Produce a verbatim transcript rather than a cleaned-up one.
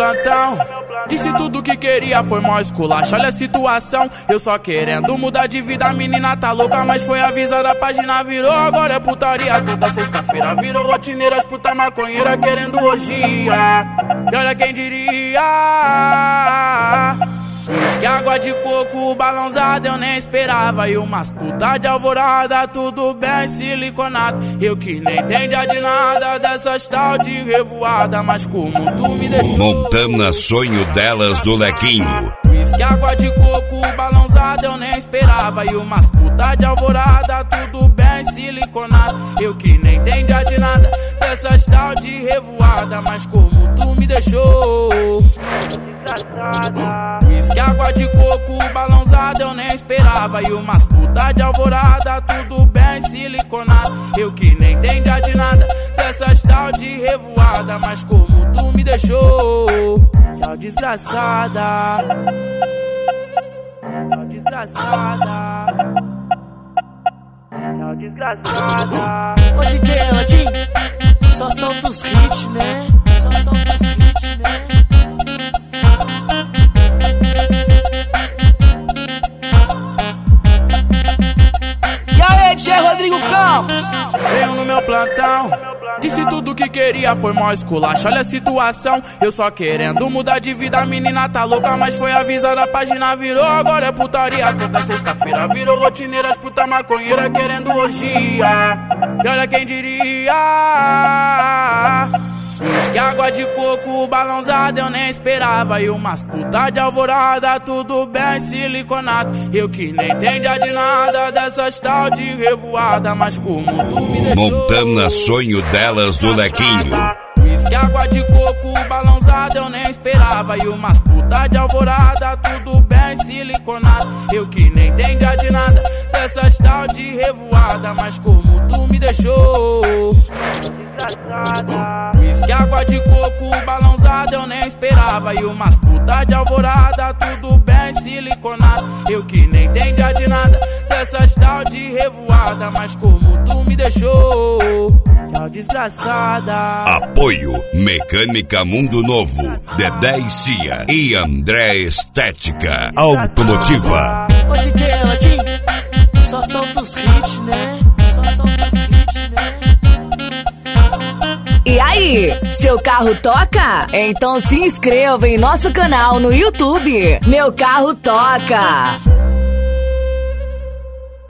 plantão. Disse tudo que queria, foi mó esculacho, olha a situação. Eu só querendo mudar de vida, a menina tá louca, mas foi avisada, a página virou, agora é putaria. Toda sexta-feira virou rotineira, as puta maconheira querendo orgia. E olha quem diria, que água de coco balãozada eu nem esperava. E umas puta de alvorada, tudo bem siliconado. Eu que nem entendia de nada dessas tal de revoada, mas como tu me deixou. Montana sonho delas do Lequinho. Que água de coco balãozada eu nem esperava. E umas puta de alvorada, tudo bem siliconado. Eu que nem entendia de nada dessas tal de revoada, mas como tu me deixou. Que água de coco balãozada eu nem esperava. E umas puta de alvorada, tudo bem siliconado. Eu que nem entendia de nada dessas tal de revoada, mas como tu me deixou. Tchau desgraçada, tchau desgraçada, tchau desgraçada. Ô D J Aladim, só solta os hits, né? Só solta os hits, né? E aí, D J Rodrigo Campos? Veio no meu plantão, disse tudo que queria, foi mó esculacho, olha a situação. Eu só querendo mudar de vida, a menina tá louca, mas foi avisada, a página virou, agora é putaria. Toda sexta-feira virou rotineira, as puta maconheira querendo orgia. E olha quem diria, que água de coco balãozada eu nem esperava. E umas puta de alvorada, tudo bem siliconado. Eu que nem entendia de nada dessas tal de revoada, mas como tu me deixou. Montana sonho delas do Lequinho. Que água de coco balãozada eu nem esperava. E umas puta de alvorada, tudo bem siliconado. Eu que nem entendia de nada dessas tal de revoada, mas como tu me deixou. Que água de coco balãozada eu nem esperava. E umas puta de alvorada, tudo bem siliconado. Eu que nem entendia de nada dessas tal de revoada, mas como tu me deixou. Tchau desgraçada. Apoio Mecânica Mundo Novo, Dedé e Cia e André Estética Automotiva. Ô D J Aladim, só solta os hits, né? Só solta os hits, né? E aí, seu carro toca? Então se inscreva em nosso canal no YouTube. Meu Carro Toca.